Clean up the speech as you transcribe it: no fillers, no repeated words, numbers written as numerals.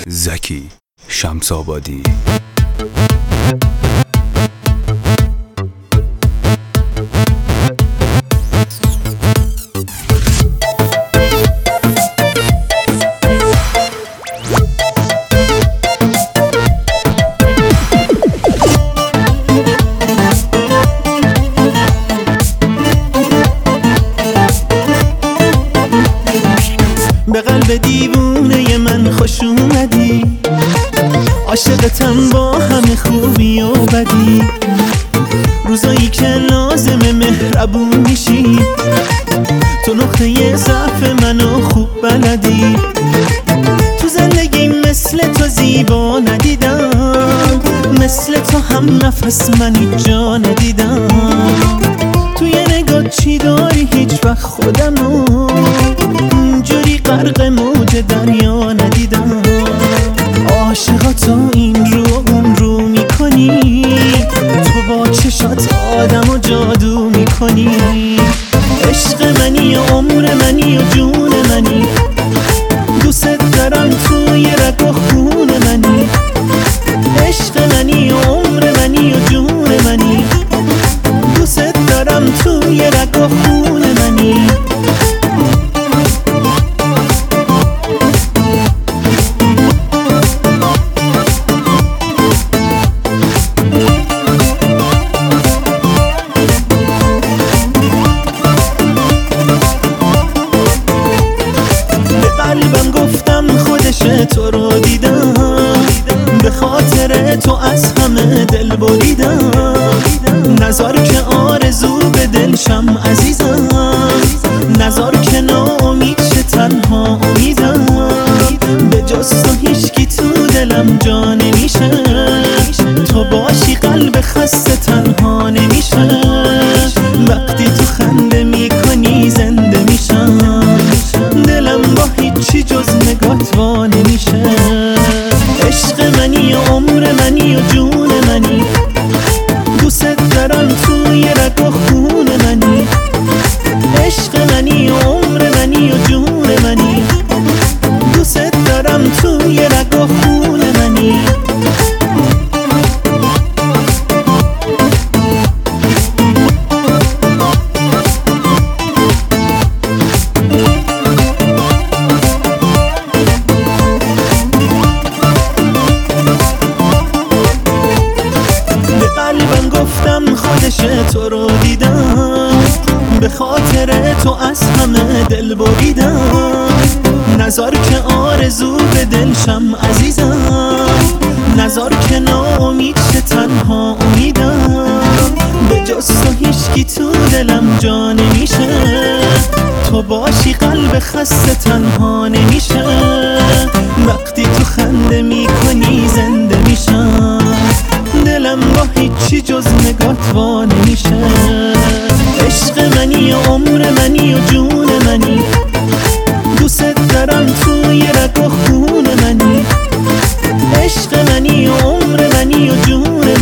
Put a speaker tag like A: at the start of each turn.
A: زکی شمس‌آبادی.
B: به قلب دیوونه من خوش اومدی، عاشقتم با همه خوبی و بدی. روزایی که لازم مهربون میشی، تو نقطه ضعف منو خوب بلدی. تو زندگی مثل تو زیبا ندیدم، مثل تو هم نفس من هیچ جا ندیدم. توی نگاه چی داری هیچ وقت خودمو اینجوری غرق موج دریا ندیدم. عاشقا تو این رو اون رو میکنی، تو با چشات آدمو جادو میکنی. عشق منی و عمر منی و جون منی، دوست دارم توی رگ و خون منی. عشق منی و عمر منی و جون منی، دوست دارم توی رگ و خون منی. قلبم گفتم خودشه تو رو دیدم، به خاطر تو از همه دل بریدم. نزار که آرزو به دلشم عزیزم، نزار که ناامید شه تنها امیدم. به جز تو هیچکی تو دلم جا نمیشه، تو باشی قلب خسته تنها نمیشه. وقتی تو خنده میکنی زنده میشم، دلم با هیچی جز نگات وا نمیشه. عشق منی و عمر منی و جون منی، دوست دارم توی رگ و خون منی. عشق منی و عمر منی و جون منی، دوست دارم توی رگ و خون منی. قلبم گفتم خودشه تو رو دیدم، به خاطر تو از همه دل بریدم. نزار که آرزو به دلشم عزیزم، نزار که ناامید شه تنها امیدم. به جز تو هیچکی تو دلم جا نمیشه، تو باشی قلب خسته تنها نمیشه. وقتی تو خنده میکنی زنده میشم، دلم با هیچی جز نگات وا نمیشه. عشق منی و عمر منی و جون منی، دوست دارم توی رگ و خون منی. عشق منی و عمر منی و جون